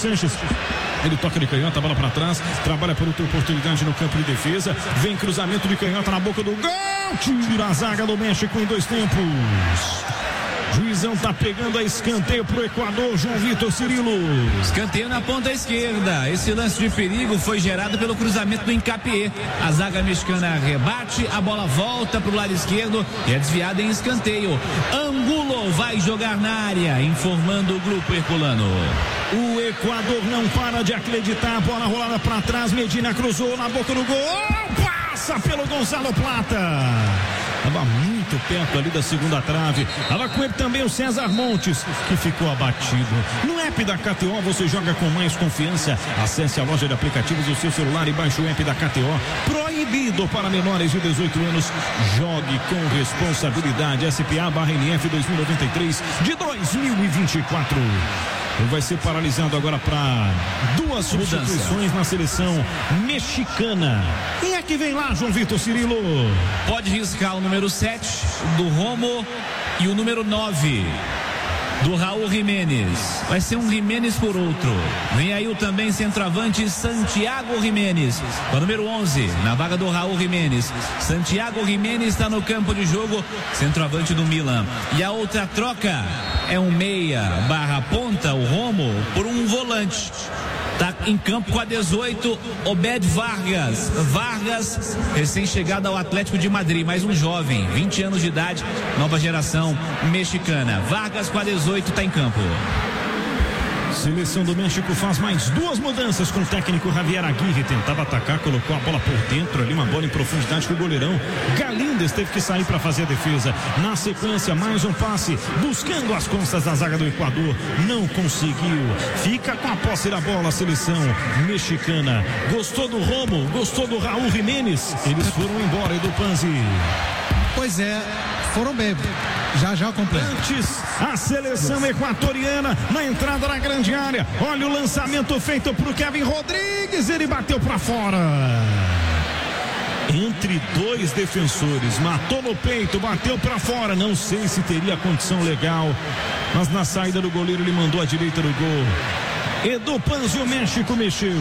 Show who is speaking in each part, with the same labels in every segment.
Speaker 1: Sanches. Ele toca de canhota, a bola para trás, trabalha por outra oportunidade no campo de defesa, vem cruzamento de canhota na boca do gol, tira a zaga do México em 2 tempos. Juizão tá pegando a escanteio pro Equador, João Vitor Cirilo.
Speaker 2: Escanteio na ponta esquerda. Esse lance de perigo foi gerado pelo cruzamento do Hincapié. A zaga mexicana rebate, a bola volta pro lado esquerdo e é desviada em escanteio. Angulo vai jogar na área, informando o grupo herculano.
Speaker 1: O Equador não para de acreditar, a bola rolada para trás, Medina cruzou na boca do gol, passa pelo Gonzalo Plata. Estava muito perto ali da segunda trave. Estava com ele também o César Montes, que ficou abatido. No app da KTO você joga com mais confiança. Acesse a loja de aplicativos do seu celular e baixe o app da KTO. Proibido para menores de 18 anos. Jogue com responsabilidade. SPA/NF 2093 de 2024. Ele vai ser paralisado agora para 2 substituições na seleção mexicana. Quem é que vem lá, João Vitor Cirilo?
Speaker 2: Pode riscar o número 7 do Romo e o número 9 do Raul Jiménez. Vai ser um Jiménez por outro. Vem aí o também centroavante Santiago Jiménez, o número 11 na vaga do Raul Jiménez. Santiago Jiménez está no campo de jogo, centroavante do Milan. E a outra troca é um meia/ponta, o Romo, por um volante. Tá em campo com a 18, Obed Vargas. Vargas, recém-chegado ao Atlético de Madrid, mais um jovem, 20 anos de idade, nova geração mexicana. Vargas com a 18 tá em campo.
Speaker 1: Seleção do México faz mais 2 mudanças com o técnico Javier Aguirre. Tentava atacar, colocou a bola por dentro ali, uma bola em profundidade com o goleirão Galíndez teve que sair para fazer a defesa. Na sequência, mais um passe, buscando as costas da zaga do Equador, não conseguiu. Fica com a posse da bola a seleção mexicana. Gostou do Romo, gostou do Raul Jiménez? Eles foram embora, Edu Panzi.
Speaker 3: Pois é, foram bem. Já completo.
Speaker 1: Antes, a seleção equatoriana na entrada da grande área. Olha o lançamento feito pro Kevin Rodrigues, ele bateu para fora. Entre 2 defensores, matou no peito, bateu para fora. Não sei se teria condição legal, mas na saída do goleiro ele mandou à direita do gol. Edu Panzi, o México mexeu.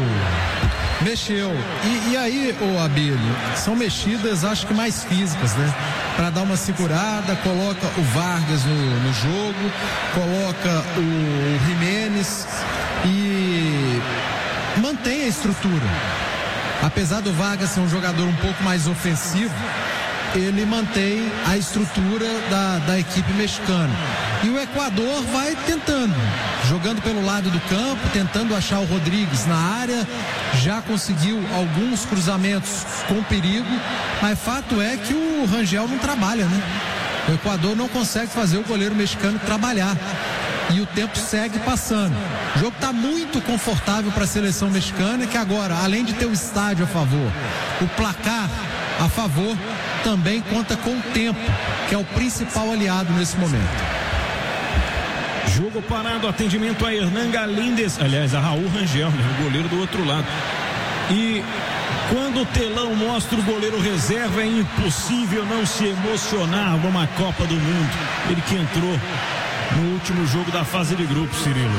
Speaker 3: E aí, Abílio, são mexidas, acho que mais físicas, né? Para dar uma segurada, coloca o Vargas no jogo, coloca o Jiménez e mantém a estrutura. Apesar do Vargas ser um jogador um pouco mais ofensivo, ele mantém a estrutura da equipe mexicana. E o Equador vai tentando, jogando pelo lado do campo, tentando achar o Rodrigues na área, já conseguiu alguns cruzamentos com perigo, mas fato é que o Rangel não trabalha, né? O Equador não consegue fazer o goleiro mexicano trabalhar. E o tempo segue passando. O jogo está muito confortável para a seleção mexicana, que agora, além de ter o estádio a favor, o placar a favor, também conta com o tempo, que é o principal aliado nesse momento.
Speaker 1: Jogo parado, atendimento a Hernan Galíndez, aliás, a Raul Rangel, né, o goleiro do outro lado. E quando o telão mostra o goleiro reserva, é impossível não se emocionar numa Copa do Mundo. Ele que entrou no último jogo da fase de grupos, Cirilo.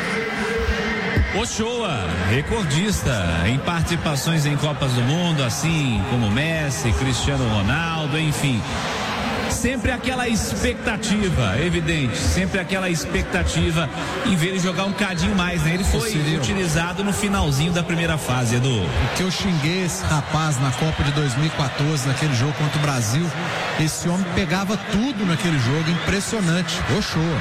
Speaker 2: Ochoa, recordista em participações em Copas do Mundo, assim como Messi, Cristiano Ronaldo, enfim. Sempre aquela expectativa, evidente, sempre aquela expectativa em ver ele jogar um cadinho mais, né? Ele foi utilizado no finalzinho da primeira fase, Edu.
Speaker 3: O que eu xinguei esse rapaz na Copa de 2014, naquele jogo contra o Brasil, esse homem pegava tudo naquele jogo, impressionante. Ochoa.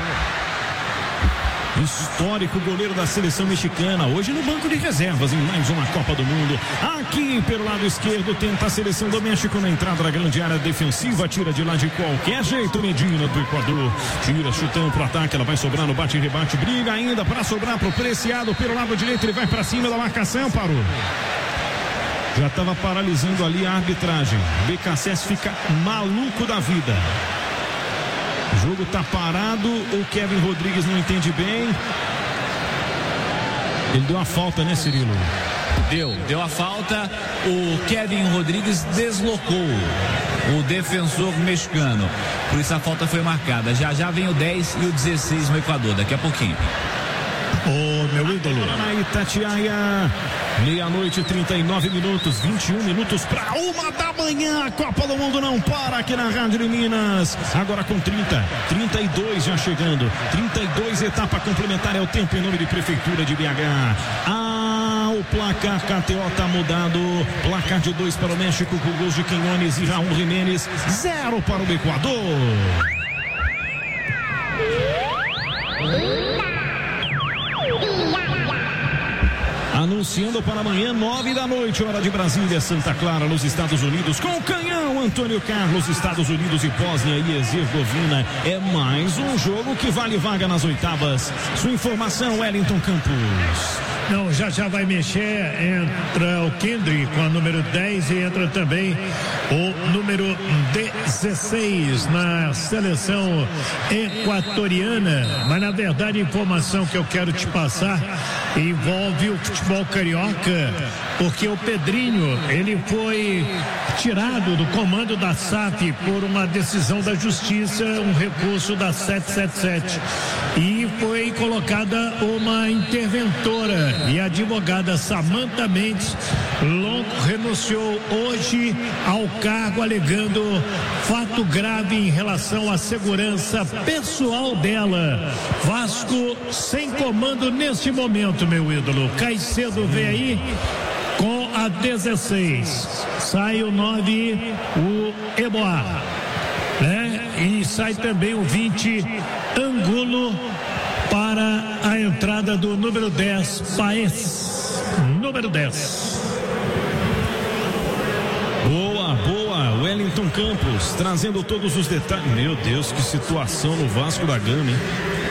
Speaker 1: Histórico goleiro da seleção mexicana, hoje no banco de reservas em mais uma Copa do Mundo. Aqui pelo lado esquerdo tenta a seleção do México na entrada da grande área defensiva, tira de lá de qualquer jeito Medina do Equador, tira chutão pro ataque, ela vai sobrar no bate e rebate, briga ainda para sobrar pro Preciado pelo lado direito, ele vai para cima da marcação, parou. Já estava paralisando ali a arbitragem. BKSS fica maluco da vida. O jogo tá parado, o Kevin Rodrigues não entende bem. Ele deu a falta, né, Cirilo?
Speaker 2: Deu a falta, o Kevin Rodrigues deslocou o defensor mexicano. Por isso a falta foi marcada. Já vem o 10 e o 16 no Equador, daqui a pouquinho.
Speaker 4: Ô, meu ídolo.
Speaker 1: Na Itatiaia, 00:39, 21 minutos para 1h da manhã. A Copa do Mundo não para aqui na Rádio de Minas. Agora com 32 já chegando. 32, etapa complementar é o tempo em nome de Prefeitura de BH. O placar KTO tá mudado. Placar de 2 para o México com gols de Quinones e Raul Jiménez. 0 para o Equador. Anunciando para amanhã, 9h, hora de Brasília, Santa Clara, nos Estados Unidos, com o canhão Antônio Carlos, Estados Unidos e Bósnia e Herzegovina. É mais um jogo que vale vaga nas oitavas. Sua informação, Wellington Campos.
Speaker 4: Não, já vai mexer. Entra o Kendrick com a número 10 e entra também o número 16 na seleção equatoriana. Mas na verdade a informação que eu quero te passar envolve o futebol carioca, porque o Pedrinho, ele foi tirado do comando da SAF por uma decisão da justiça, um recurso da 777, e foi colocada uma interventora, e a advogada Samantha Mendes Longo renunciou hoje ao cargo, alegando fato grave em relação à segurança pessoal dela. Vasco sem comando neste momento, meu ídolo. Caicedo vem aí com a 16. Sai o 9, o Eboá, né? E sai também o 20, Angulo, para a entrada do número 10, Paes. Número 10.
Speaker 1: Boa, Wellington Campos, trazendo todos os detalhes. Meu Deus, que situação no Vasco da Gama, hein?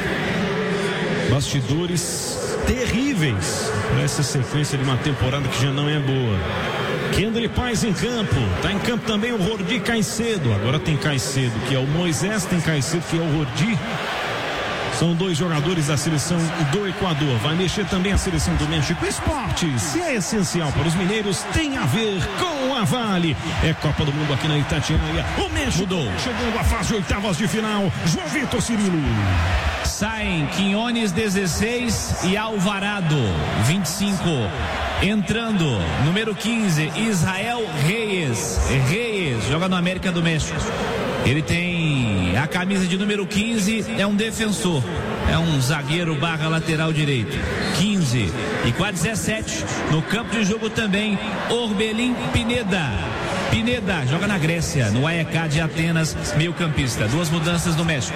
Speaker 1: Bastidores terríveis nessa sequência de uma temporada que já não é boa. Kendrick Paz em campo, tá em campo também o Rordi Caicedo. Agora tem Caicedo, que é o Moisés, tem Caicedo, que é o Rordi. São dois jogadores da seleção do Equador. Vai mexer também a seleção do México. Esportes, se é essencial para os mineiros, tem a ver com a Vale. É Copa do Mundo aqui na Itatiaia. O México mudou, chegando à fase de oitavas de final. João Vitor Cirilo.
Speaker 2: Saem Quinones 16 e Alvarado 25. Entrando, número 15, Israel Reyes. Reyes joga no América do México. Ele tem a camisa de número 15, é um defensor, é um zagueiro barra lateral direito. 15 e com a 17 no campo de jogo também, Orbelin Pineda. Pineda joga na Grécia, no AEK de Atenas, meio campista. Duas mudanças no México.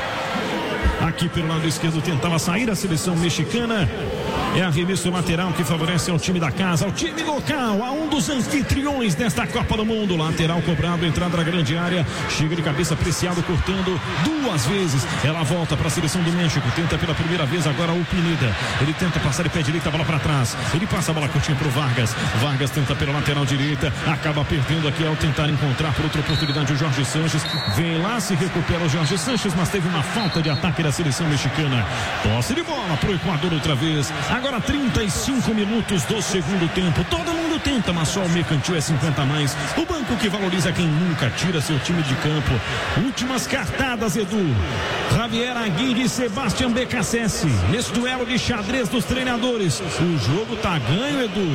Speaker 1: Aqui pelo lado esquerdo tentava sair a seleção mexicana. É arremesso lateral que favorece ao time da casa, ao time local, a um dos anfitriões desta Copa do Mundo. Lateral cobrado, entrada na grande área. Chega de cabeça, Preciado cortando duas vezes. Ela volta para a seleção do México. Tenta pela primeira vez agora o Pineda. Ele tenta passar de pé direito, a bola para trás. Ele passa a bola curtinha para o Vargas. Vargas tenta pela lateral direita. Acaba perdendo aqui ao tentar encontrar por outra oportunidade o Jorge Sanches. Vem lá, se recupera o Jorge Sanches, mas teve uma falta de ataque da seleção mexicana. Posse de bola para o Equador outra vez. Agora 35 minutos do segundo tempo. Todo mundo tenta, mas só o Mercantil é 50 a mais. O banco que valoriza quem nunca tira seu time de campo. Últimas cartadas, Edu. Javier Aguirre e Sebastião Becassese. Nesse duelo de xadrez dos treinadores. O jogo tá ganho, Edu?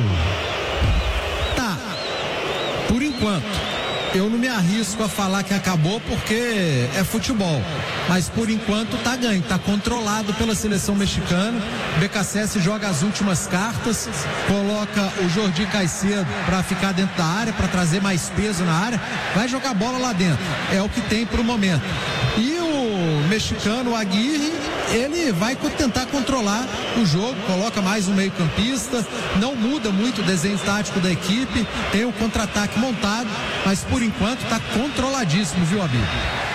Speaker 3: Tá. Por enquanto. Eu não me arrisco a falar que acabou porque é futebol, mas por enquanto tá ganho, tá controlado pela seleção mexicana. Becassese joga as últimas cartas, coloca o Jordi Caicedo para ficar dentro da área, para trazer mais peso na área, vai jogar bola lá dentro, é o que tem pro momento. E o mexicano, o Aguirre, ele vai tentar controlar o jogo, coloca mais um meio-campista, não muda muito o desenho tático da equipe, tem o contra-ataque montado, mas por enquanto está controladíssimo, viu, Abílio?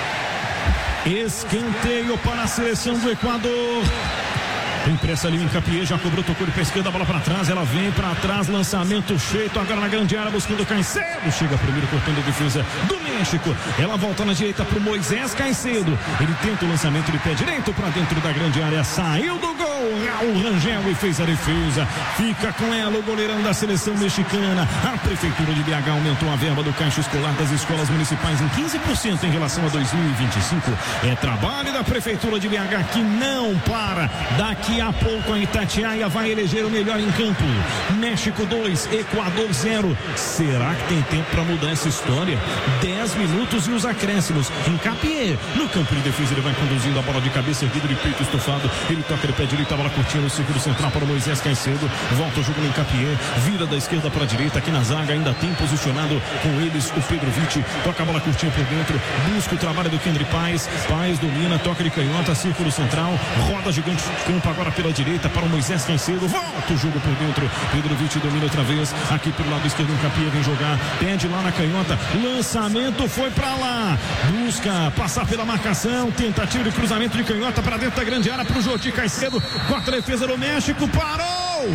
Speaker 1: Escanteio para a seleção do Equador. Impressa ali em Capié, já cobrou, tocou de pesquisa, a bola para trás, ela vem para trás, lançamento feito agora na grande área, buscando Caicedo, chega primeiro cortando a defesa do México, ela volta na direita para o Moisés Caicedo, ele tenta o lançamento de pé direito para dentro da grande área, saiu do gol. Raul Rangel e fez a defesa. Fica com ela o goleirão da seleção mexicana. A Prefeitura de BH aumentou a verba do Caixa Escolar das escolas municipais em 15% em relação a 2025. É trabalho da Prefeitura de BH que não para. Daqui a pouco a Itatiaia vai eleger o melhor em campo. México 2, Equador 0. Será que tem tempo para mudar essa história? 10 minutos e os acréscimos. Encapié. No campo de defesa ele vai conduzindo a bola de cabeça erguida de peito estofado. Ele toca de pé direito, a bola curtinha no círculo central para o Moisés Caicedo. Volta o jogo no Encapié. Vira da esquerda para a direita. Aqui na zaga ainda tem posicionado com eles o Pedro Vitti. Toca a bola curtinha por dentro. Busca o trabalho do Kendry Paz. Paz domina, toca de canhota, círculo central. Roda gigante de campo agora pela direita para o Moisés Caicedo. Volta o jogo por dentro. Pedro Vitti domina outra vez. Aqui pelo lado esquerdo, Encapié vem jogar. Pede lá na canhota. Lançamento foi para lá. Busca passar pela marcação. Tentativa de cruzamento de canhota para dentro da grande área para o Jordi Caicedo. Corta a defesa do México. Parou!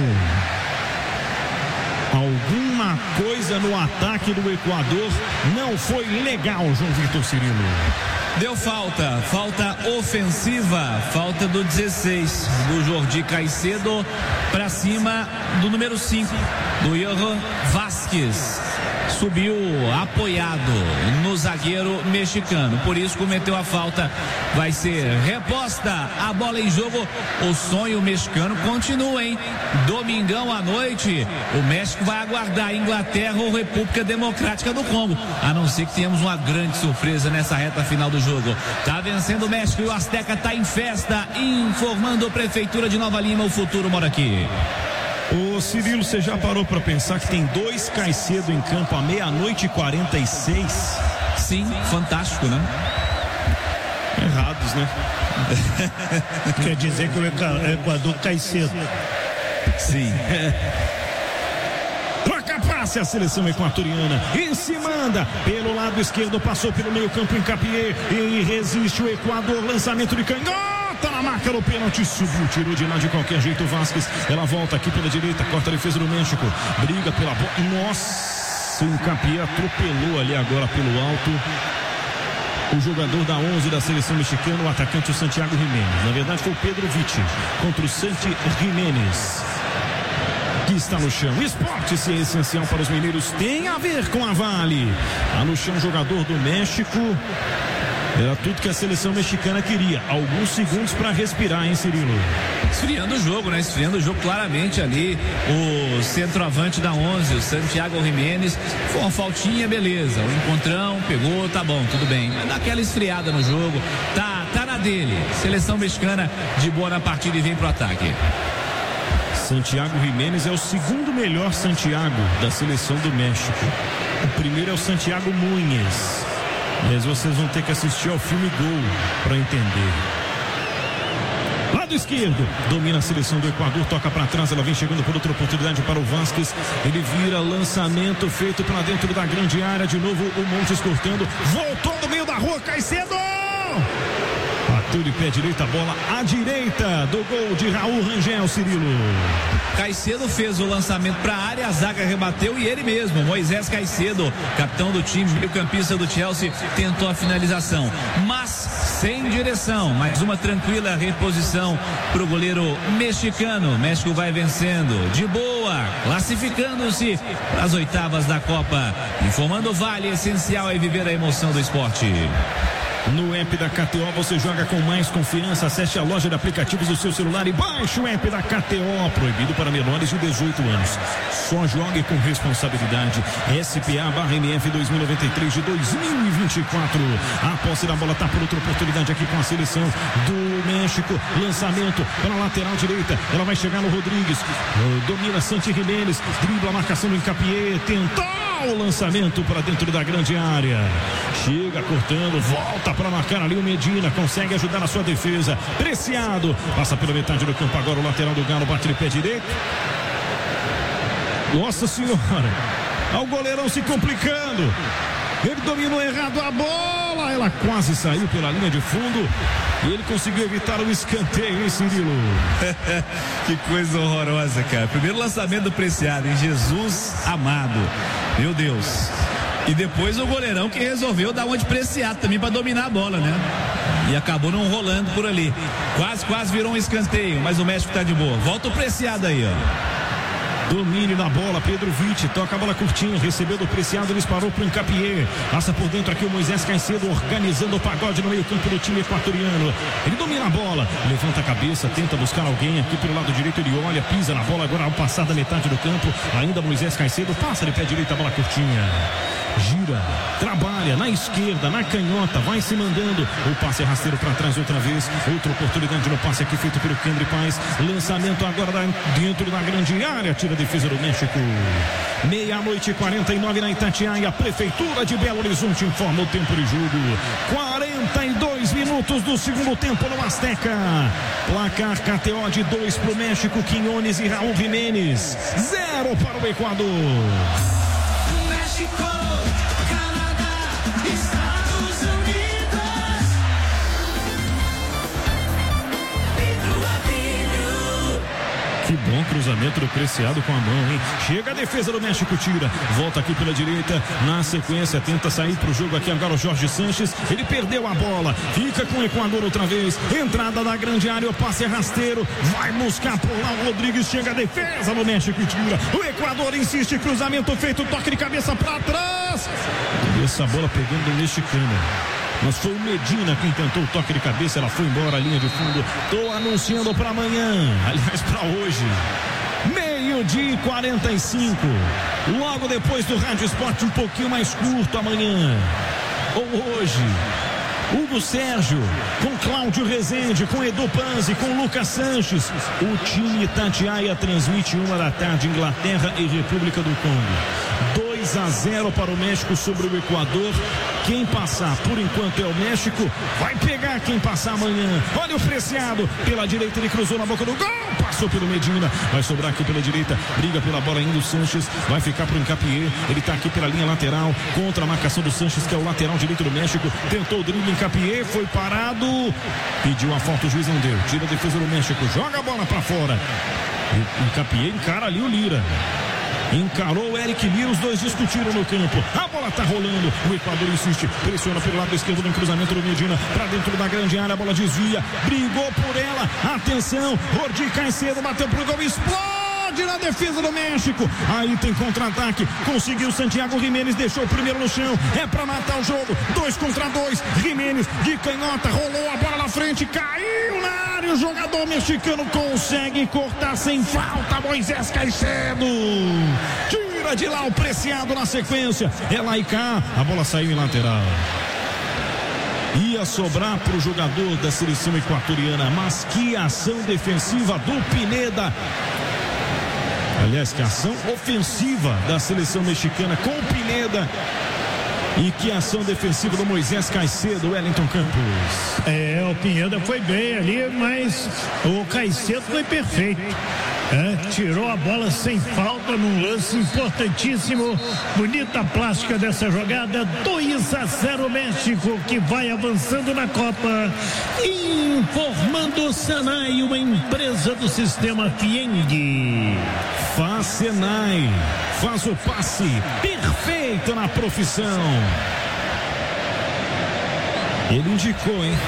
Speaker 1: Alguma coisa no ataque do Equador não foi legal, João Vitor Cirilo.
Speaker 2: Deu falta ofensiva, falta do 16 do Jordi Caicedo para cima do número 5 do Johan Vázquez. Subiu apoiado no zagueiro mexicano, por isso cometeu a falta. Vai ser reposta a bola em jogo. O sonho mexicano continua, hein? Domingão à noite, o México vai aguardar a Inglaterra ou República Democrática do Congo, a não ser que tenhamos uma grande surpresa nessa reta final do jogo. Tá vencendo o México e o Azteca tá em festa, informando a Prefeitura de Nova Lima, o futuro mora aqui.
Speaker 1: Ô Cirilo, você já parou para pensar que tem 2 Caicedo em campo à 00:46?
Speaker 2: Sim, fantástico, né?
Speaker 1: Errados, né?
Speaker 4: Quer dizer que o Equador cai cedo.
Speaker 2: Sim.
Speaker 1: Troca passe a seleção equatoriana e se manda pelo lado esquerdo, passou pelo meio campo, Encapié e resiste o Equador, lançamento de canhota na marca do pênalti, subiu, tirou de lá de qualquer jeito o Vázquez. Ela volta aqui pela direita, corta a defesa do México, briga pela bola. Nossa, o Encapié atropelou ali agora pelo alto o jogador da 11 da seleção mexicana, o atacante, o Santiago Jiménez. Na verdade foi o Pedro Vitti contra o Santi Jiménez, que está no chão. Esporte, se é essencial para os mineiros, tem a ver com a Vale. Tá no chão, jogador do México. Era tudo que a seleção mexicana queria. Alguns segundos para respirar, hein, Cirilo?
Speaker 2: Esfriando o jogo, né? Esfriando o jogo claramente ali. O centroavante da 11, o Santiago Jiménez, foi uma faltinha, beleza. O encontrão, pegou, tá bom, tudo bem. Mas dá aquela esfriada no jogo. Tá na dele. Seleção mexicana de boa na partida e vem pro ataque.
Speaker 1: Santiago Jiménez é o segundo melhor Santiago da seleção do México. O primeiro é o Santiago Núñez. Mas vocês vão ter que assistir ao filme Gol para entender. Lado esquerdo, domina a seleção do Equador, toca para trás, ela vem chegando por outra oportunidade para o Vázquez. Ele vira, lançamento feito para dentro da grande área, de novo o Montes cortando, voltou no meio da rua, Caicedo! Bateu de pé direito, a bola à direita do gol de Raul Rangel, Cirilo.
Speaker 2: Caicedo fez o lançamento para a área, a zaga rebateu e ele mesmo, Moisés Caicedo, capitão do time, meio-campista do Chelsea, tentou a finalização, mas sem direção. Mais uma tranquila reposição para o goleiro mexicano. México vai vencendo de boa, classificando-se para as oitavas da Copa. Informando o Vale, essencial é viver a emoção do esporte.
Speaker 1: No app da KTO você joga com mais confiança. Acesse a loja de aplicativos do seu celular e baixe o app da KTO. Proibido para menores de 18 anos. Só jogue com responsabilidade. SPA/MF 2093 de 2024. A posse da bola está por outra oportunidade aqui com a seleção do México. Lançamento para a lateral direita. Ela vai chegar no Rodrigues. Domina Santi Jiménez. Dribla a marcação do Encapié. Tentou o lançamento para dentro da grande área. Chega cortando. Volta para marcar ali o Medina, consegue ajudar na sua defesa. Preciado, passa pela metade do campo agora, o lateral do Galo bate de pé direito. Nossa senhora, olha o goleirão se complicando. Ele dominou errado a bola, ela quase saiu pela linha de fundo e ele conseguiu evitar o escanteio, hein, Cirilo?
Speaker 2: Que coisa horrorosa, cara. Primeiro lançamento do Preciado, hein? Jesus amado, meu Deus. E depois o goleirão que resolveu dar uma de Preciado também para dominar a bola, né? E acabou não rolando por ali. Quase virou um escanteio, mas o México tá de boa. Volta o Preciado aí, ó.
Speaker 1: Domínio da bola, Pedro Vitti, toca a bola curtinha, recebeu do Preciado, ele disparou para o Encapié, passa por dentro aqui o Moisés Caicedo, organizando o pagode no meio campo do time equatoriano. Ele domina a bola, levanta a cabeça, tenta buscar alguém aqui pelo lado direito, ele olha, pisa na bola, agora ao passar da metade do campo, ainda Moisés Caicedo, passa de pé direito, a bola curtinha. Gira, trabalha na esquerda, na canhota, vai se mandando. O passe rasteiro para trás outra vez. Outra oportunidade no passe aqui feito pelo Kendry Paz. Lançamento agora dentro da grande área. Tira a defesa do México. 00:49 na Itatiaia. Prefeitura de Belo Horizonte informa o tempo de jogo. 42 minutos do segundo tempo no Azteca. Placar KTO de 2 para o México. Quinones e Raul Jiménez. 0 para o Equador.
Speaker 5: México, Canadá, Estados Unidos.
Speaker 1: Que bom cruzamento do Preciado com a mão, hein? Chega a defesa do México, tira. Volta aqui pela direita. Na sequência, tenta sair pro jogo aqui agora o Jorge Sanches. Ele perdeu a bola. Fica com o Equador outra vez. Entrada da grande área, o passe é rasteiro. Vai buscar por lá o Rodrigues. Chega a defesa do México e tira. O Equador insiste. Cruzamento feito. Toque de cabeça pra trás. E essa bola pegando o mexicano. Mas foi o Medina quem tentou o toque de cabeça. Ela foi embora a linha de fundo. Tô anunciando para amanhã. Aliás, para hoje. 12:45. Logo depois do Rádio Esporte, um pouquinho mais curto amanhã. Ou hoje. Hugo Sérgio, com Cláudio Rezende, com Edu Panzi, com Lucas Sanches. O time Itatiaia transmite 13h, Inglaterra e República do Congo. 2-0 para o México sobre o Equador. Quem passar por enquanto é o México. Vai pegar quem passar amanhã. Olha o Preciado pela direita, ele cruzou na boca do gol, passou pelo Medina, vai sobrar aqui pela direita, briga pela bola ainda o Sanches, vai ficar pro Encapié. Ele tá aqui pela linha lateral, contra a marcação do Sanches, que é o lateral direito do México. Tentou o drible, Encapié, foi parado, pediu a falta, o juiz não deu. Tira a defesa do México, joga a bola pra fora. O Encapié encara ali o Lira. Encarou o Eric Lira, os dois discutiram no campo. A bola tá rolando, o Equador insiste, pressiona pelo lado esquerdo no cruzamento do Medina, pra dentro da grande área, a bola desvia, brigou por ela, atenção, Jorge Caicedo bateu pro gol, explode na defesa do México. Aí tem contra-ataque, conseguiu Santiago Jiménez, deixou o primeiro no chão, é pra matar o jogo, 2 contra 2, Jiménez de canhota, rolou a bola na frente, caiu na área, o jogador mexicano consegue cortar sem falta, Moisés Caicedo. Tira de lá o Preciado na sequência, é lá e cá, a bola saiu em lateral. Ia sobrar para o jogador da seleção equatoriana, mas que ação defensiva do Pineda. Aliás, que ação ofensiva da seleção mexicana com o Pineda. E que ação defensiva do Moisés Caicedo, Wellington Campos.
Speaker 4: O Pineda foi bem ali, mas o Caicedo foi perfeito. Tirou a bola sem falta num lance importantíssimo. Bonita plástica dessa jogada. 2-0 México, que vai avançando na Copa. Informando Senai, uma empresa do sistema Fieng.
Speaker 1: Faz Senai, faz o passe perfeito na profissão. Ele indicou, hein?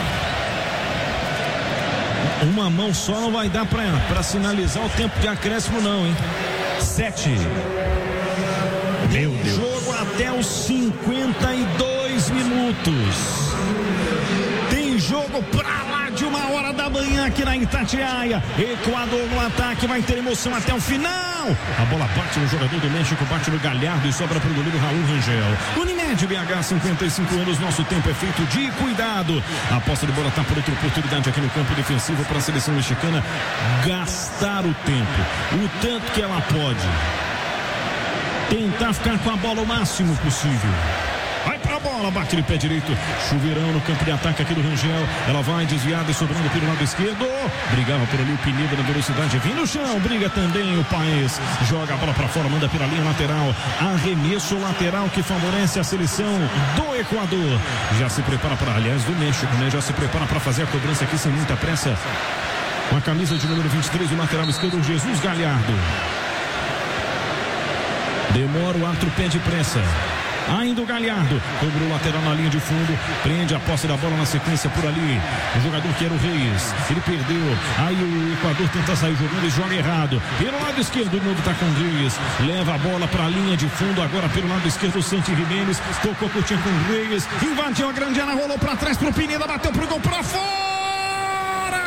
Speaker 1: Uma mão só não vai dar pra sinalizar o tempo de acréscimo não, hein? 7.
Speaker 4: Meu Deus.
Speaker 1: Jogo até os 52 minutos. Tem jogo pra lá de 1h da manhã aqui na Itatiaia. Equador no ataque, vai ter emoção até o final. A bola bate no jogador do México, bate no Galhardo e sobra pro goleiro Raul Rangel. Unimed BH, 55 anos, nosso tempo é feito de cuidado. A posse de bola tá por outra oportunidade aqui no campo defensivo para a seleção mexicana gastar o tempo, o tanto que ela pode. Tentar ficar com a bola o máximo possível. Vai pra bola, bate de pé direito. Chuveirão no campo de ataque aqui do Rangel. Ela vai desviada e sobrando pelo lado esquerdo. Brigava por ali o Pineda na velocidade. Vem no chão, briga também o Paes. Joga a bola pra fora, manda pela linha lateral. Arremesso lateral que favorece a seleção do Equador. Já se prepara para, aliás, do México, né? Já se prepara para fazer a cobrança aqui sem muita pressa. Com a camisa de número 23, o lateral esquerdo, Jesus Galhardo. Demora, o árbitro pede pressa. Ainda o Galhardo. Cobrou o lateral na linha de fundo. Prende a posse da bola na sequência por ali. O jogador que era o Reis. Ele perdeu. Aí o Equador tenta sair jogando e joga errado. Pelo lado esquerdo, de novo tá com o Reis. Leva a bola para a linha de fundo. Agora pelo lado esquerdo, o Santi Jimenez. Tocou curtinho com o Reis. Invadiu a grande área, rolou para trás pro Pineda. Bateu pro gol para fora.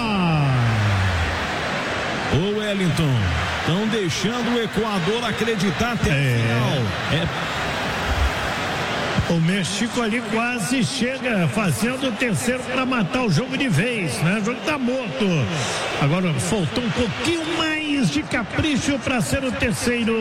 Speaker 1: O Wellington. Estão deixando o Equador acreditar até o final.
Speaker 4: O México ali quase chega fazendo o terceiro para matar o jogo de vez, né? O jogo tá morto. Agora faltou um pouquinho mais de capricho para ser o terceiro.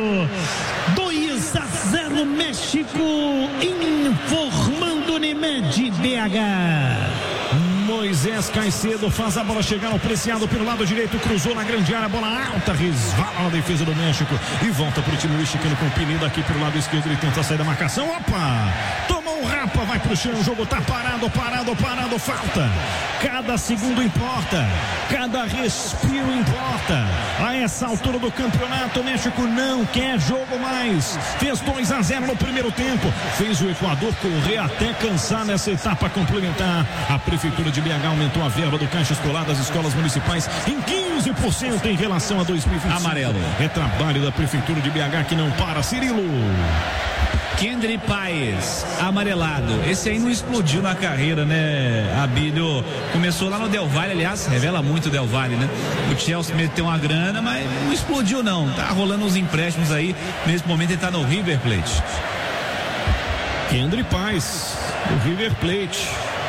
Speaker 4: 2-0 México, informando Unimed BH.
Speaker 1: Moisés Caicedo faz a bola chegar ao Preciado pelo lado direito, cruzou na grande área, bola alta, resvala na defesa do México e volta para o time mexicano com o Pineda aqui pelo lado esquerdo, ele tenta sair da marcação, opa, tomou um rapa, vai pro chão, o jogo tá parado, falta, cada segundo importa, cada respiro importa, a essa altura do campeonato o México não quer jogo mais, fez 2-0 no primeiro tempo, fez o Equador correr até cansar nessa etapa complementar. A Prefeitura de BH aumentou a verba do Caixa Escolar das escolas municipais em 15% em relação a 2025.
Speaker 2: Amarelo.
Speaker 1: É trabalho da Prefeitura de BH que não para. Cirilo.
Speaker 2: Kendry Paes, amarelado. Esse aí não explodiu na carreira, né, Abílio? Começou lá no Del Valle, aliás, revela muito o Del Valle, né? O Chelsea meteu uma grana, mas não explodiu não. Tá rolando uns empréstimos aí. Nesse momento ele tá no River Plate.
Speaker 1: Kendry Paes, o River Plate.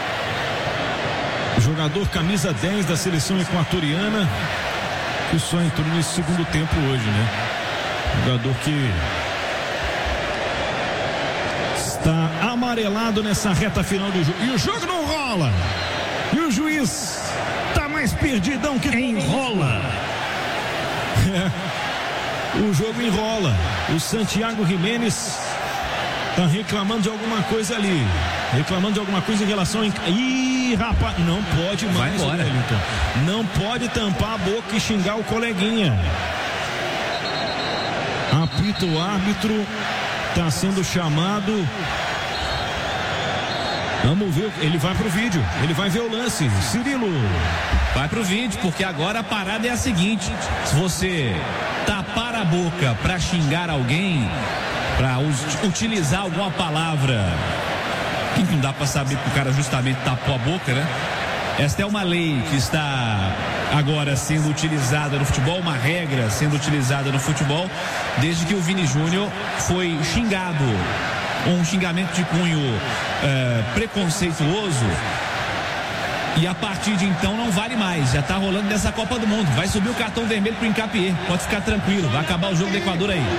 Speaker 1: Jogador camisa 10 da seleção equatoriana, que só entrou nesse segundo tempo hoje, né? Jogador que está amarelado nessa reta final do jogo. E o jogo não rola. E o juiz tá mais perdidão que
Speaker 4: enrola.
Speaker 1: O jogo enrola. O Santiago Jimenez tá reclamando de alguma coisa ali. Reclamando de alguma coisa em relação Ih, rapaz, não pode mais.
Speaker 2: Vai embora.
Speaker 1: Não pode tampar a boca e xingar o coleguinha. Apita o árbitro. Tá sendo chamado. Vamos ver, ele vai pro vídeo, ele vai ver o lance. Cirilo.
Speaker 2: Vai pro vídeo, porque agora a parada é a seguinte: se você tapar a boca pra xingar alguém, pra utilizar alguma palavra que não dá pra saber que o cara justamente tapou a boca, né? Esta é uma lei que está agora sendo utilizada no futebol, uma regra sendo utilizada no futebol, desde que o Vini Júnior foi xingado, um xingamento de cunho preconceituoso, e a partir de então não vale mais, já está rolando nessa Copa do Mundo, vai subir o cartão vermelho pro Hincapié, pode ficar tranquilo, vai acabar o jogo do Equador aí.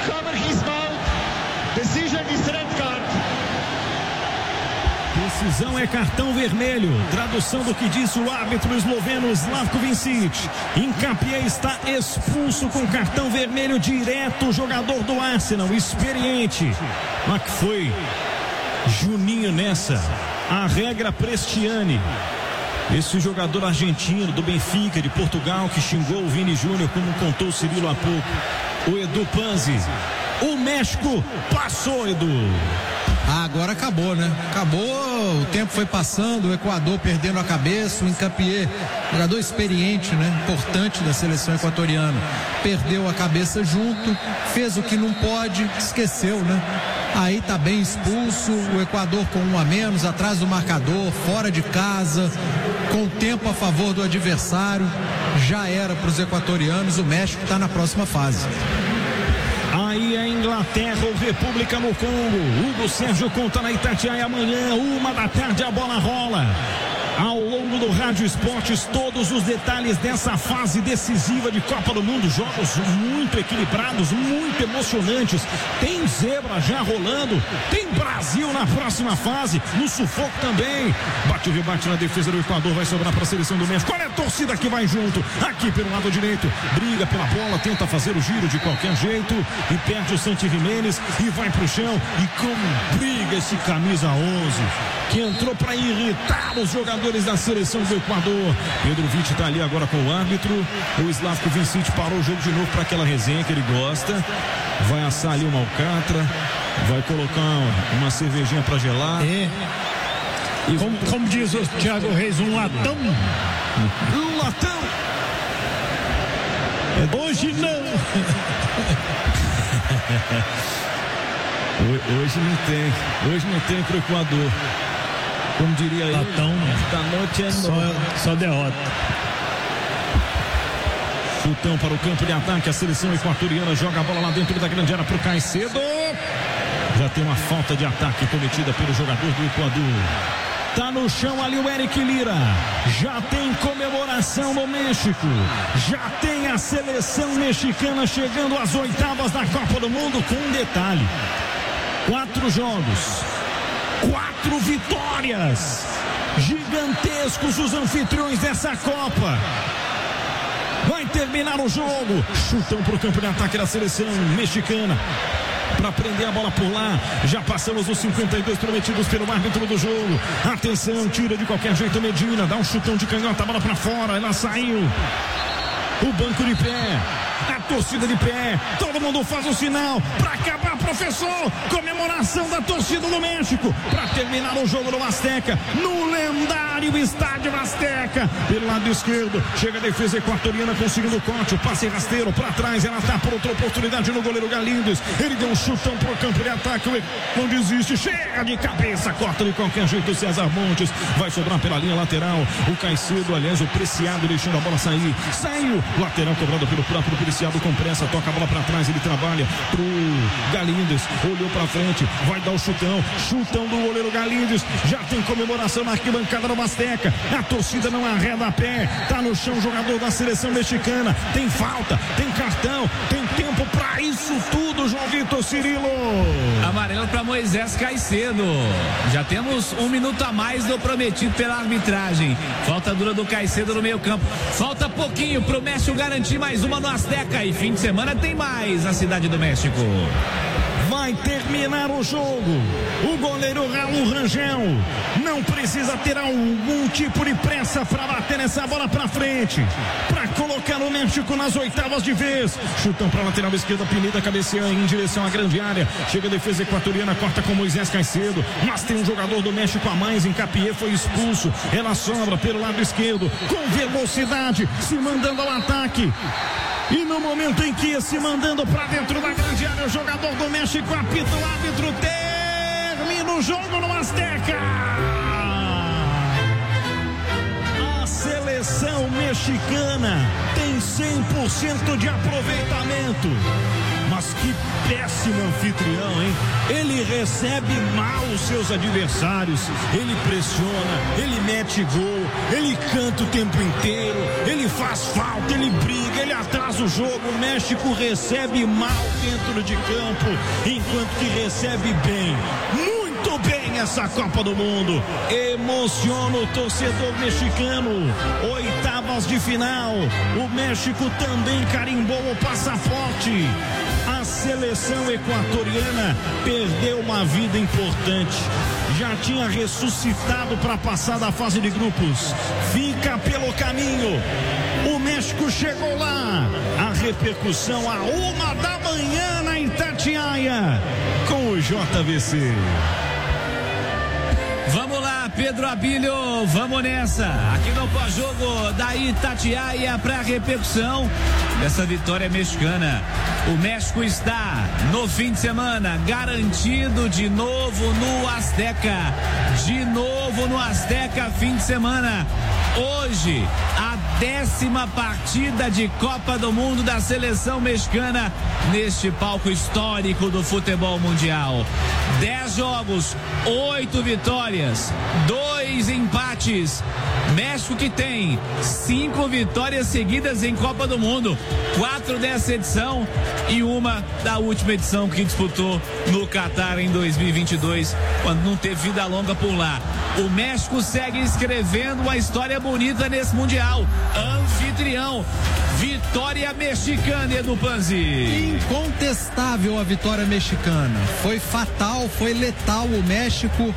Speaker 1: Decisão é cartão vermelho. Tradução do que disse o árbitro esloveno Slavko Vincic. Hincapié está expulso com cartão vermelho direto. Jogador do Arsenal, experiente. Mas que foi Juninho nessa. A regra Prestiani. Esse jogador argentino do Benfica, de Portugal, que xingou o Vini Júnior, como contou o Cirilo há pouco. O Edu Panzi. O México passou, Edu.
Speaker 3: Agora acabou, né? Acabou, o tempo foi passando, o Equador perdendo a cabeça, o Hincapié, jogador experiente, né? Importante da seleção equatoriana, perdeu a cabeça junto, fez o que não pode, esqueceu, né? Aí tá bem expulso, o Equador com 1 a menos, atrás do marcador, fora de casa, com tempo a favor do adversário, já era para os equatorianos, o México tá na próxima fase.
Speaker 1: Aí é Inglaterra ou República no Congo. Hugo Sérgio conta na Itatiaia amanhã, 13h, a bola rola. Ao longo do Rádio Esportes, todos os detalhes dessa fase decisiva de Copa do Mundo. Jogos muito equilibrados, muito emocionantes. Tem zebra já rolando. Tem Brasil na próxima fase. No sufoco também. Bate o rebate na defesa do Equador. Vai sobrar para a seleção do México. Olha a torcida que vai junto. Aqui pelo lado direito. Briga pela bola. Tenta fazer o giro de qualquer jeito. E perde o Santi Jimenez. E vai pro chão. E como briga esse camisa 11. Que entrou para irritar os jogadores da seleção do Equador. Pedro Vitti está ali agora com o árbitro. O Slavko Vincic parou o jogo de novo para aquela resenha que ele gosta. Vai assar ali uma alcatra. Vai colocar uma cervejinha para gelar.
Speaker 4: Como diz o Thiago Reis, um latão.
Speaker 1: Um latão.
Speaker 4: Hoje não.
Speaker 1: Hoje não tem pro Equador. Como diria ele,
Speaker 4: latão,
Speaker 1: esta noite é
Speaker 4: só derrota.
Speaker 1: Chutão para o campo de ataque. A seleção equatoriana joga a bola lá dentro da grande área para o Caicedo. Já tem uma falta de ataque cometida pelo jogador do Equador. Tá no chão ali o Eric Lira. Já tem comemoração no México. Já tem a seleção mexicana chegando às oitavas da Copa do Mundo com um detalhe. 4 jogos, 4 vitórias. Gigantescos os anfitriões dessa Copa. Vai terminar o jogo. Chutão para o campo de ataque da seleção mexicana. Para prender a bola por lá. Já passamos os 52 prometidos pelo árbitro do jogo. Atenção, tira de qualquer jeito Medina. Dá um chutão de canhota, a bola para fora. Ela saiu. O banco de pé. A torcida de pé. Todo mundo faz o sinal. Para acabar, professor. Comemoração da torcida do México. Para terminar o jogo no Azteca. No lendário estádio Azteca. Pelo lado esquerdo. Chega a defesa equatoriana conseguindo o corte. O passe rasteiro para trás. Ela tá por outra oportunidade no goleiro Galindes. Ele deu um chutão pro campo de ataque. Não desiste. Chega de cabeça. Corta de qualquer jeito o César Montes. Vai sobrar pela linha lateral. O Caicedo, aliás, o Preciado deixando a bola sair. Saiu. Lateral cobrado pelo próprio Preciado com pressa. Toca a bola para trás. Ele trabalha pro Galindes. Olhou para frente. Vai dar o chutão. Chutão do goleiro Galindes. Já tem comemoração na arquibancada do Azteca. A torcida não arreda a pé. Tá no chão o jogador da seleção mexicana. Tem falta. Tem cartão. Tem tempo para isso tudo, João Vitor Cirilo.
Speaker 2: Amarelo para Moisés Caicedo. Já temos 1 minuto a mais do prometido pela arbitragem. Falta dura do Caicedo no meio campo. Falta pouquinho pro México garantir mais uma no Azteca. E fim de semana tem mais na Cidade do México.
Speaker 1: Vai terminar o jogo. O goleiro Raul Rangel não precisa ter algum tipo de pressa para bater essa bola para frente, para colocar o México nas oitavas de vez. Chutão para a lateral esquerda, Pineda cabeceia em direção à grande área. Chega a defesa equatoriana, corta com Moisés Caicedo, mas tem um jogador do México a mais. Encapié foi expulso. Ela sobra pelo lado esquerdo com velocidade, se mandando ao ataque. E no momento em que se mandando para dentro da grande área, o jogador do México apita, o árbitro termina o jogo no Azteca. A seleção mexicana tem 100% de aproveitamento. Mas que péssimo anfitrião, hein? Ele recebe mal os seus adversários, ele pressiona, ele mete gol, ele canta o tempo inteiro, ele faz falta, ele briga, ele atrasa o jogo. O México recebe mal dentro de campo, enquanto que recebe bem, muito bem essa Copa do Mundo. Emociona o torcedor mexicano. Oitavas de final. O México também carimbou o passaporte. A seleção equatoriana perdeu uma vida importante. Já tinha ressuscitado para passar da fase de grupos. Fica pelo caminho. O México chegou lá. A repercussão a 1 da manhã na Itatiaia com o JVC.
Speaker 2: Vamos lá, Pedro Abílio, vamos nessa. Aqui no pós-jogo da Itatiaia para a repercussão dessa vitória mexicana. O México está no fim de semana garantido de novo no Azteca. De novo no Azteca, fim de semana. Hoje, a 10ª partida de Copa do Mundo da seleção mexicana neste palco histórico do futebol mundial. 10 jogos, 8 vitórias, 2 empates. México que tem 5 vitórias seguidas em Copa do Mundo, 4 dessa edição e uma da última edição que disputou no Catar em 2022, quando não teve vida longa por lá. O México segue escrevendo uma história bonita nesse Mundial. Anfitrião, vitória mexicana, Edu Panzi.
Speaker 3: Incontestável a vitória mexicana. Foi fatal, foi letal. O México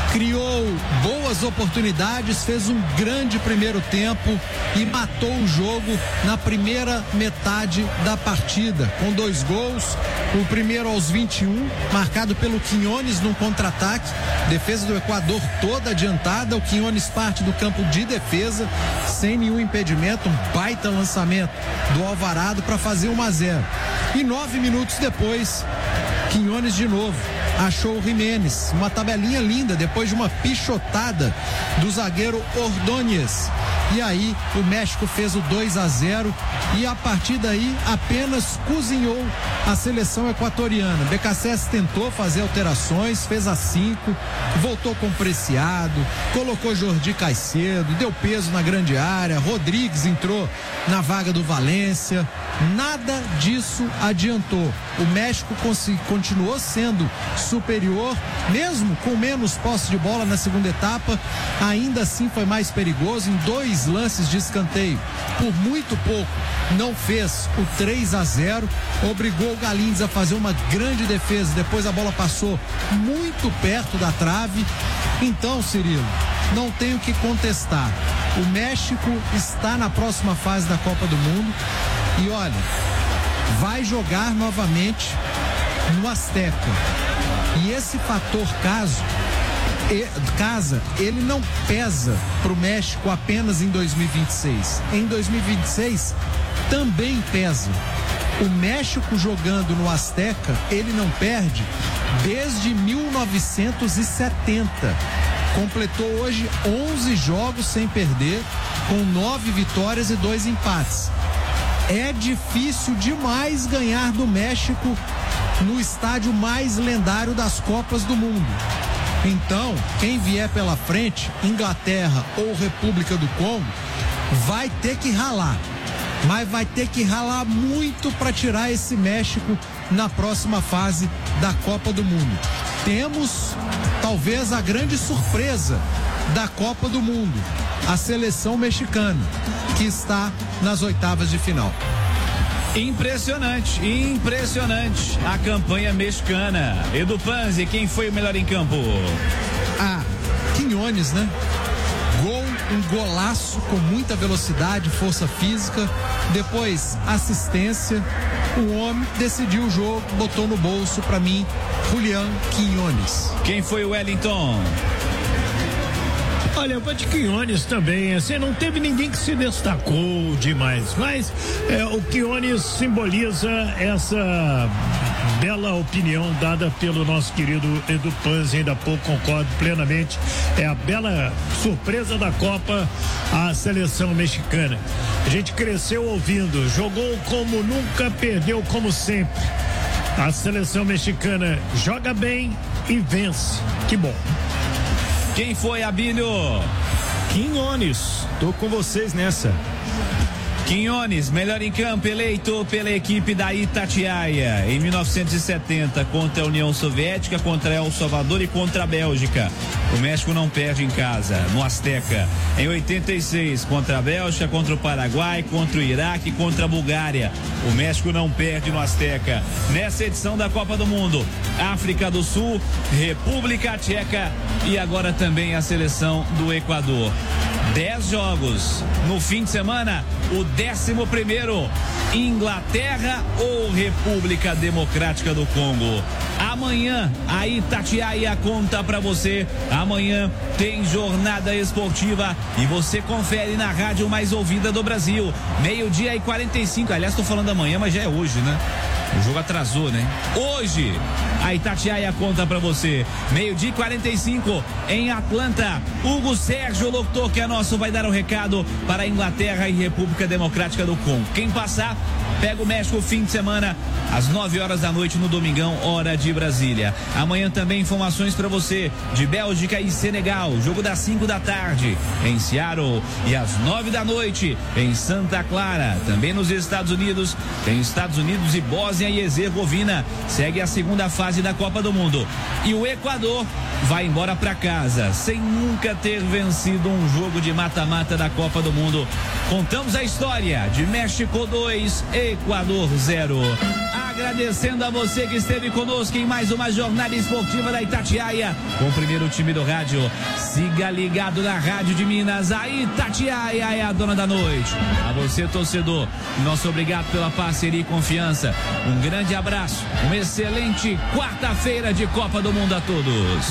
Speaker 3: criou boas oportunidades, fez um grande primeiro tempo e matou o jogo na primeira metade da partida, com 2 gols. O primeiro aos 21, marcado pelo Quiñones num contra-ataque, defesa do Equador toda adiantada, o Quiñones parte do campo de defesa, sem nenhum impedimento, um baita lançamento do Alvarado para fazer 1-0. E 9 minutos depois, Quiñones de novo achou o Jiménez, uma tabelinha linda depois de uma pichotada do zagueiro Ordóñez. E aí o México fez o 2-0 e a partir daí apenas cozinhou a seleção equatoriana. Becasés tentou fazer alterações, fez a 5, voltou com Preciado, colocou Jordi Caicedo, deu peso na grande área, Rodrigues entrou na vaga do Valência. Nada disso adiantou. O México continuou sendo superior, mesmo com menos posse de bola na segunda etapa, ainda assim foi mais perigoso em 2 lances de escanteio. Por muito pouco não fez o 3-0, obrigou o Galíndez a fazer uma grande defesa, depois a bola passou muito perto da trave. Então, Cirilo, não tenho que contestar. O México está na próxima fase da Copa do Mundo e olha, vai jogar novamente no Azteca. E esse fator casa, ele não pesa para o México apenas em 2026. Em 2026 também pesa. O México jogando no Azteca, ele não perde desde 1970. Completou hoje 11 jogos sem perder, com 9 vitórias e 2 empates. É difícil demais ganhar do México no estádio mais lendário das Copas do Mundo. Então, quem vier pela frente, Inglaterra ou República do Congo, vai ter que ralar. Mas vai ter que ralar muito para tirar esse México na próxima fase da Copa do Mundo. Temos talvez a grande surpresa da Copa do Mundo, a seleção mexicana, que está nas oitavas de final.
Speaker 2: Impressionante a campanha mexicana. Edu Panzi, quem foi o melhor em campo?
Speaker 3: Quiñones, né? Um golaço com muita velocidade, força física, depois assistência. O homem decidiu o jogo, botou no bolso, para mim, Julián Quiñones.
Speaker 2: Quem foi o Wellington?
Speaker 4: Olha, o Quiñones também, assim, não teve ninguém que se destacou demais, mas o Quiñones simboliza essa bela opinião dada pelo nosso querido Edu Panzi, ainda há pouco concordo plenamente, é a bela surpresa da Copa, a seleção mexicana. A gente cresceu ouvindo, jogou como nunca, perdeu como sempre. A seleção mexicana joga bem e vence, que bom.
Speaker 2: Quem foi, Abílio?
Speaker 1: Quiñones, tô com vocês nessa.
Speaker 2: Quiñones, melhor em campo, eleito pela equipe da Itatiaia em 1970 contra a União Soviética, contra El Salvador e contra a Bélgica. O México não perde em casa, no Azteca. Em 86 contra a Bélgica, contra o Paraguai, contra o Iraque, contra a Bulgária. O México não perde no Azteca. Nessa edição da Copa do Mundo, África do Sul, República Tcheca e agora também a seleção do Equador. 10 jogos no fim de semana, o 11º, Inglaterra ou República Democrática do Congo. Amanhã a Itatiaia conta pra você. Amanhã tem jornada esportiva e você confere na rádio mais ouvida do Brasil, 12:45. Aliás, tô falando amanhã, mas já é hoje, né? O jogo atrasou, né? Hoje, a Itatiaia conta pra você. 12:45 em Atlanta. Hugo Sérgio, locutor que é nosso, vai dar o recado para a Inglaterra e República Democrática do Congo. Quem passar, pega o México fim de semana, às 9h no domingão, hora de Brasília. Amanhã também informações pra você de Bélgica e Senegal. Jogo das 5h em Seattle e às 9h em Santa Clara. Também nos Estados Unidos, tem Estados Unidos e Bósnia e Herzegovina. Segue a segunda fase da Copa do Mundo. E o Equador vai embora pra casa, sem nunca ter vencido um jogo de mata-mata da Copa do Mundo. Contamos a história de México 2, Equador 0. Agradecendo a você que esteve conosco em mais uma jornada esportiva da Itatiaia, com o primeiro time do rádio. Siga ligado na Rádio de Minas, a Itatiaia é a dona da noite. A você, torcedor, nosso obrigado pela parceria e confiança. Um grande abraço, uma excelente quarta-feira de Copa do Mundo a todos.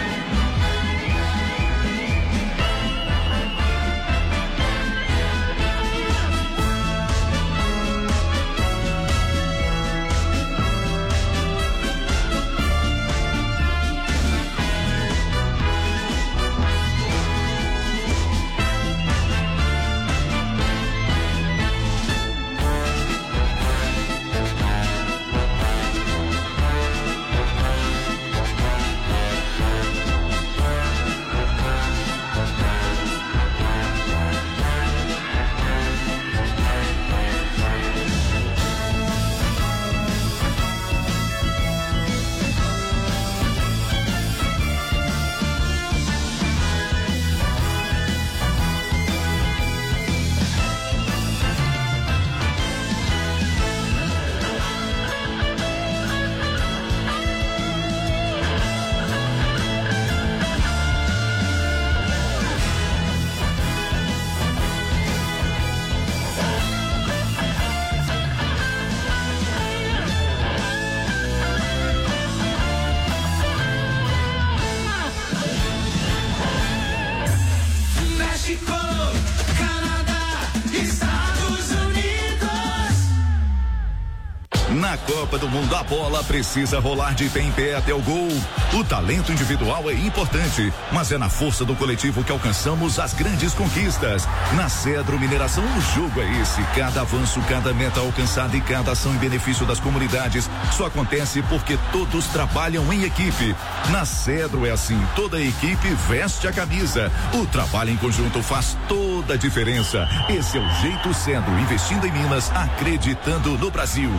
Speaker 6: Na Copa do Mundo, a bola precisa rolar de pé em pé até o gol. O talento individual é importante, mas é na força do coletivo que alcançamos as grandes conquistas. Na Cedro Mineração, o jogo é esse. Cada avanço, cada meta alcançada e cada ação em benefício das comunidades só acontece porque todos trabalham em equipe. Na Cedro é assim, toda a equipe veste a camisa. O trabalho em conjunto faz toda a diferença. Esse é o jeito Cedro, investindo em Minas, acreditando no Brasil.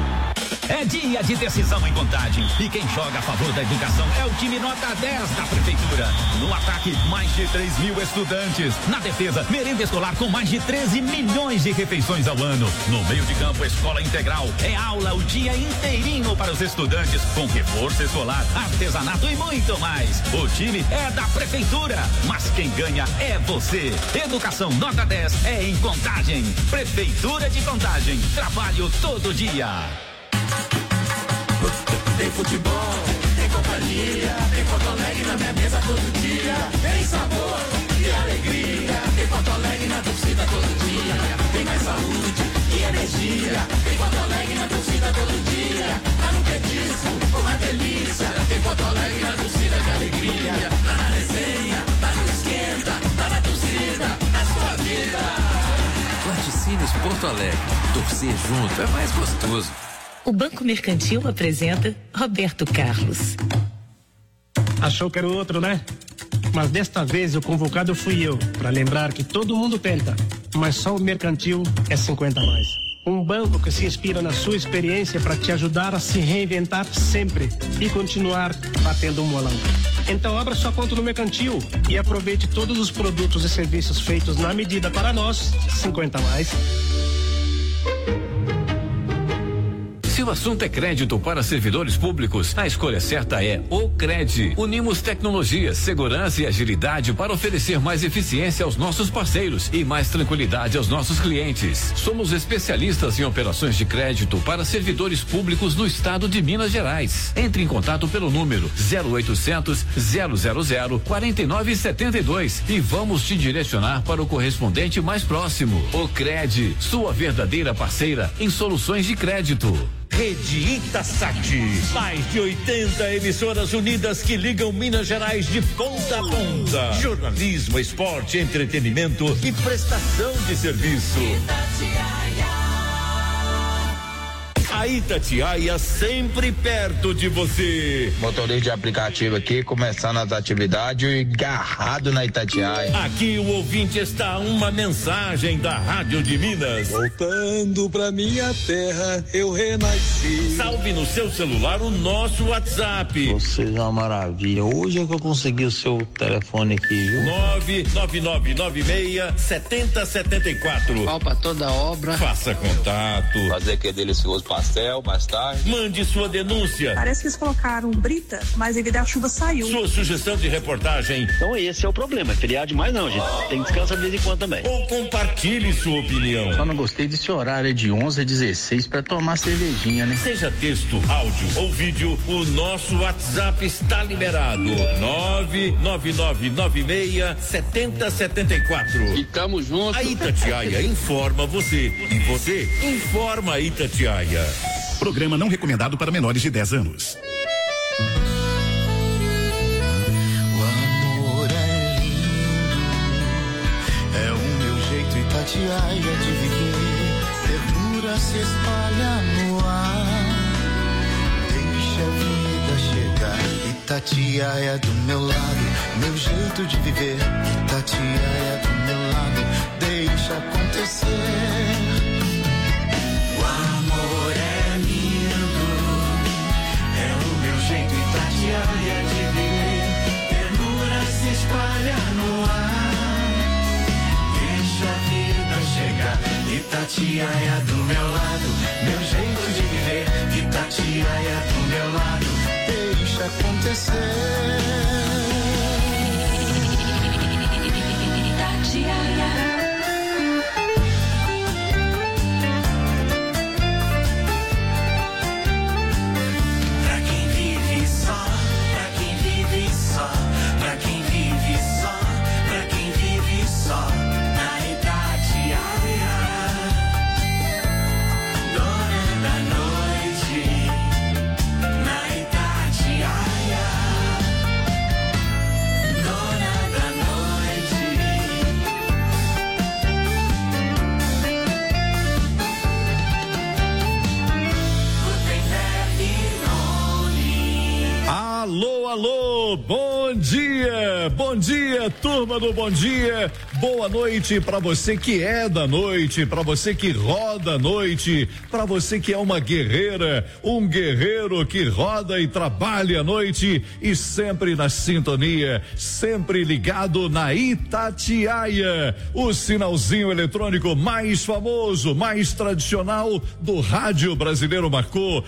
Speaker 7: É dia de decisão em Contagem e quem joga a favor da educação é o time nota 10 da Prefeitura. No ataque, mais de 3.000 estudantes. Na defesa, merenda escolar com mais de 13 milhões de refeições ao ano. No meio de campo, escola integral. É aula o dia inteirinho para os estudantes, com reforço escolar, artesanato e muito mais. O time é da Prefeitura, mas quem ganha é você. Educação nota 10 é em Contagem. Prefeitura de Contagem. Trabalho todo dia.
Speaker 5: Tem futebol, tem companhia, tem Porto Alegre na minha mesa todo dia. Tem sabor e alegria, tem Porto Alegre na torcida todo dia. Tem mais saúde e energia, tem Porto Alegre na torcida todo dia. Tá no petisco, uma delícia, tem Porto Alegre na torcida de alegria. Tá na resenha, tá no esquenta, tá na torcida, na sua vida.
Speaker 8: Laticínios Porto Alegre, torcer junto é mais gostoso.
Speaker 9: O Banco Mercantil apresenta Roberto Carlos.
Speaker 10: Achou que era o outro, né? Mas desta vez o convocado fui eu, para lembrar que todo mundo tenta, mas só o Mercantil é 50 a mais. Um banco que se inspira na sua experiência para te ajudar a se reinventar sempre e continuar batendo um molão. Então abra sua conta no Mercantil e aproveite todos os produtos e serviços feitos na medida para nós, 50 a mais.
Speaker 8: Se o assunto é crédito para servidores públicos, a escolha certa é o Cred. Unimos tecnologia, segurança e agilidade para oferecer mais eficiência aos nossos parceiros e mais tranquilidade aos nossos clientes. Somos especialistas em operações de crédito para servidores públicos no estado de Minas Gerais. Entre em contato pelo número 0800 000 4972 e vamos te direcionar para o correspondente mais próximo. O Cred, sua verdadeira parceira em soluções de crédito.
Speaker 11: Rede Itasat, mais de 80 emissoras unidas que ligam Minas Gerais de ponta a ponta. Jornalismo, esporte, entretenimento e prestação de serviço. A Itatiaia sempre perto de você.
Speaker 12: Motorista de aplicativo aqui, começando as atividades e agarrado na Itatiaia.
Speaker 11: Aqui o ouvinte está uma mensagem da Rádio de Minas.
Speaker 13: Voltando pra minha terra, eu renasci.
Speaker 11: Salve no seu celular o nosso WhatsApp.
Speaker 12: Você é uma maravilha. Hoje é que eu consegui o seu telefone aqui, viu?
Speaker 11: 99996-7074.
Speaker 12: Pau pra toda obra.
Speaker 11: Faça contato.
Speaker 12: Fazer aquele delicioso pastel
Speaker 13: céu mais tarde.
Speaker 11: Mande sua denúncia.
Speaker 14: Parece que eles colocaram brita, mas devido à chuva saiu.
Speaker 11: Sua sugestão de reportagem.
Speaker 15: Então esse é o problema, é feriado demais não, gente. Tem que descansar de vez em quando também.
Speaker 11: Ou compartilhe sua opinião.
Speaker 15: Só não gostei desse horário de 11 a 16 para tomar cervejinha, né?
Speaker 11: Seja texto, áudio ou vídeo, o nosso WhatsApp está liberado. 999967074.
Speaker 13: E tamo junto.
Speaker 11: A Itatiaia informa você. E você informa a Itatiaia.
Speaker 6: Programa não recomendado para menores de 10 anos.
Speaker 5: O amor é lindo, é o meu jeito Itatiaia de viver. Ternura se espalha no ar, deixa a vida chegar. Itatiaia do meu lado, meu jeito de viver. Itatiaia do meu lado, deixa acontecer. O amor é lindo, é o meu jeito Itatiaia de viver. Ternura se espalha no ar, deixa a vida chegar. Itatiaia do meu lado, meu jeito de viver. Itatiaia do meu lado, deixa acontecer. Itatiaia.
Speaker 1: Alô, bom dia, turma do Bom Dia, boa noite pra você que é da noite, pra você que roda a noite, pra você que é uma guerreira, um guerreiro que roda e trabalha à noite e sempre na sintonia, sempre ligado na Itatiaia, o sinalzinho eletrônico mais famoso, mais tradicional do rádio brasileiro. Marcou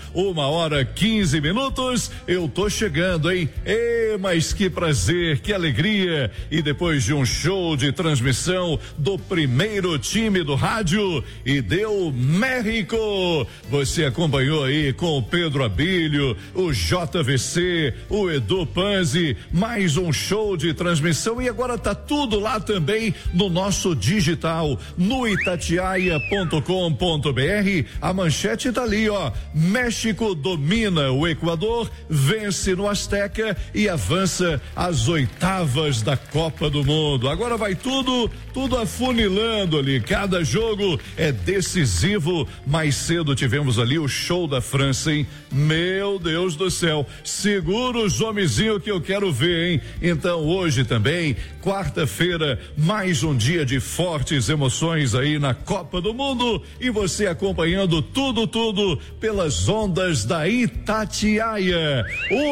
Speaker 1: 1h15, eu tô chegando, hein? Mas que prazer, que alegria! E depois de um show de transmissão do primeiro time do rádio, e deu México! Você acompanhou aí com o Pedro Abílio, o JVC, o Edu Panzi, mais um show de transmissão, e agora tá tudo lá também no nosso digital, no itatiaia.com.br. A manchete tá ali, ó. México domina o Equador, vence no Azteca e avança às oitavas da Copa do Mundo. Agora vai tudo afunilando ali. Cada jogo é decisivo. Mais cedo tivemos ali o show da França, hein? Meu Deus do céu. Segura os homenzinhos que eu quero ver, hein? Então hoje também, quarta-feira, mais um dia de fortes emoções aí na Copa do Mundo, e você acompanhando tudo pelas ondas da Itatiaia.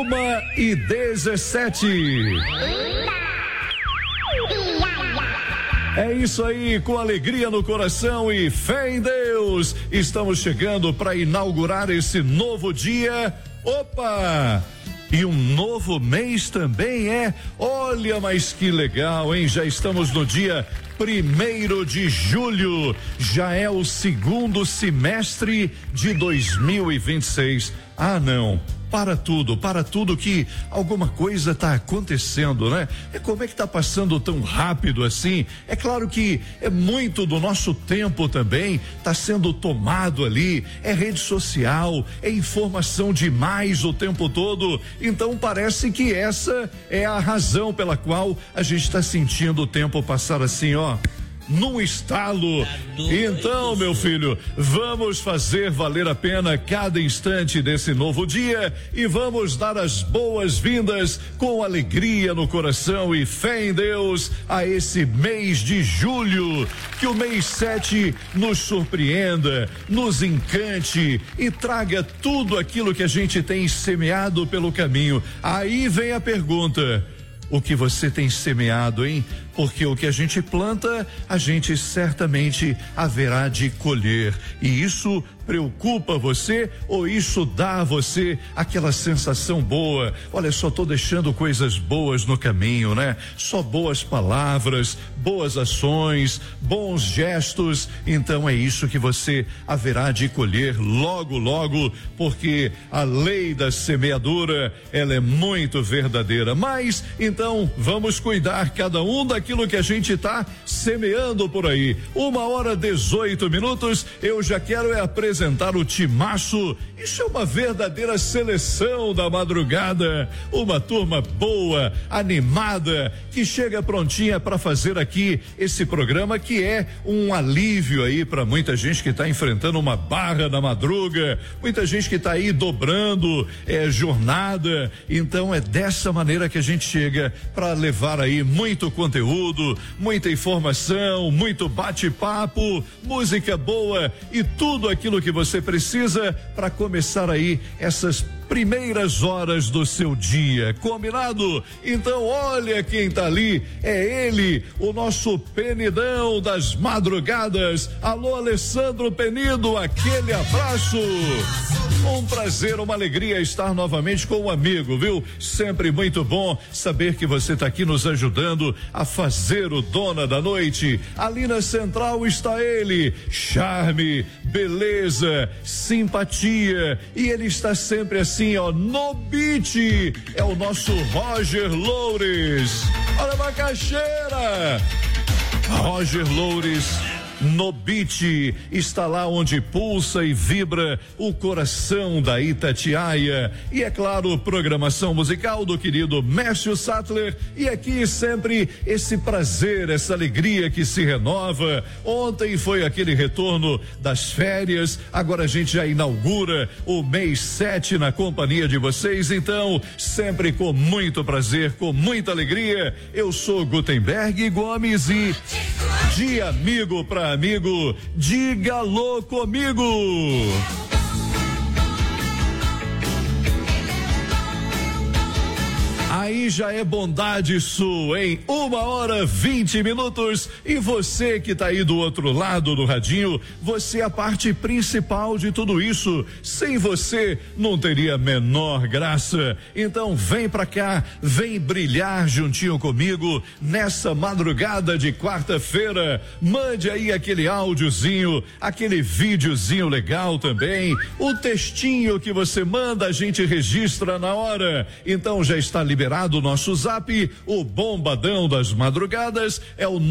Speaker 1: 1h17. É isso aí, com alegria no coração e fé em Deus, estamos chegando para inaugurar esse novo dia. Opa! E um novo mês também é. Olha, mas que legal, hein? Já estamos no dia 1º de julho. Já é o segundo semestre de 2026. Ah, não. Para tudo que alguma coisa está acontecendo, né? Como é que está passando tão rápido assim? É claro que é muito do nosso tempo também, está sendo tomado ali, é rede social, é informação demais o tempo todo, então parece que essa é a razão pela qual a gente está sentindo o tempo passar assim, ó, num estalo. Então, meu filho, vamos fazer valer a pena cada instante desse novo dia e vamos dar as boas-vindas com alegria no coração e fé em Deus a esse mês de julho. Que o mês 7 nos surpreenda, nos encante e traga tudo aquilo que a gente tem semeado pelo caminho. Aí vem a pergunta: o que você tem semeado, hein?
Speaker 6: porque o que a gente planta, a gente certamente haverá de colher. E isso preocupa você ou isso dá a você aquela sensação boa? Olha, só tô deixando coisas boas no caminho, né? Só boas palavras, boas ações, bons gestos. Então é isso que você haverá de colher logo, logo, porque a lei da semeadura, ela é muito verdadeira. Mas então vamos cuidar cada um daquilo que a gente tá semeando por aí. 1h18, eu já quero apresentar o timaço. Isso é uma verdadeira seleção da madrugada, uma turma boa, animada, que chega prontinha para fazer aqui esse programa que é um alívio aí para muita gente que está enfrentando uma barra na madruga, muita gente que está aí dobrando jornada. Então é dessa maneira que a gente chega para levar aí muito conteúdo, muita informação, muito bate-papo, música boa e tudo aquilo que você precisa para começar aí essas primeiras horas do seu dia, combinado? Então olha quem tá ali, é ele, o nosso Penidão das madrugadas. Alô, Alessandro Penido, aquele abraço. Um prazer, uma alegria estar novamente com um amigo, viu? Sempre muito bom saber que você tá aqui nos ajudando a fazer o Dona da Noite. Ali na central está ele, charme, beleza, simpatia, e ele está sempre assim, ó, no beat. É o nosso Roger Loures. Olha a macaxeira. Roger Loures no beat, está lá onde pulsa e vibra o coração da Itatiaia. E é claro, programação musical do querido Mércio Sattler, e aqui sempre esse prazer, essa alegria que se renova. Ontem foi aquele retorno das férias, agora a gente já inaugura o mês 7 na companhia de vocês, então sempre com muito prazer, com muita alegria. Eu sou Gutenberg Gomes e de amigo para amigo, diga alô comigo. Aí já é bondade sua, hein? 1h20. E você que tá aí do outro lado do radinho, você é a parte principal de tudo isso. Sem você não teria a menor graça. Então vem pra cá, vem brilhar juntinho comigo nessa madrugada de quarta-feira. Mande aí aquele áudiozinho, aquele videozinho legal também. O textinho que você manda a gente registra na hora. Então já está liberado o nosso zap, o bombadão das madrugadas é o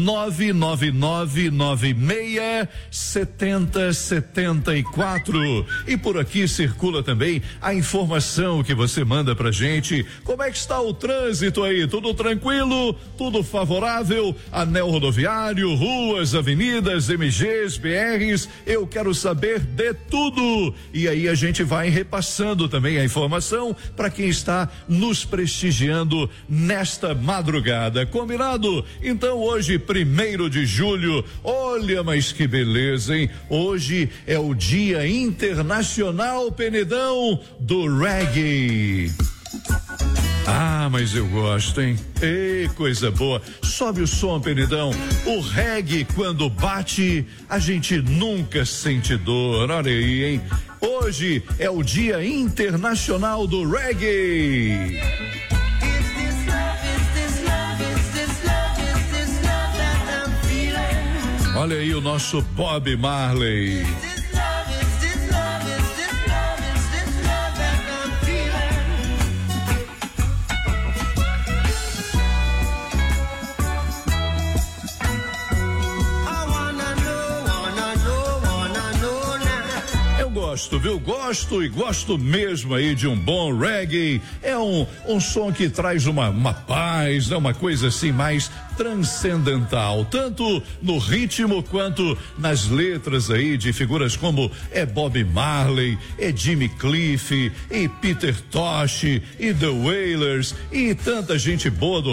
Speaker 6: 999967074. E por aqui circula também a informação que você manda pra gente. Como é que está o trânsito aí? Tudo tranquilo? Tudo favorável? Anel rodoviário, ruas, avenidas, MGs, BRs, eu quero saber de tudo. E aí a gente vai repassando também a informação para quem está nos prestigiando nesta madrugada, combinado? Então hoje, 1º de julho, olha, mas que beleza, hein? Hoje é o Dia Internacional, Penedão, do Reggae. Ah, mas eu gosto, hein? Ei, coisa boa. Sobe o som, Penidão. O reggae, quando bate, a gente nunca sente dor. Olha aí, hein? Hoje é o Dia Internacional do Reggae. Olha aí o nosso Bob Marley. Gosto, viu? Gosto e gosto mesmo aí de um bom reggae. É um som que traz uma paz, né? Uma coisa assim mais transcendental, tanto no ritmo quanto nas letras aí de figuras como Bob Marley, Jimmy Cliff, e Peter Tosh, e The Wailers, e tanta gente boa do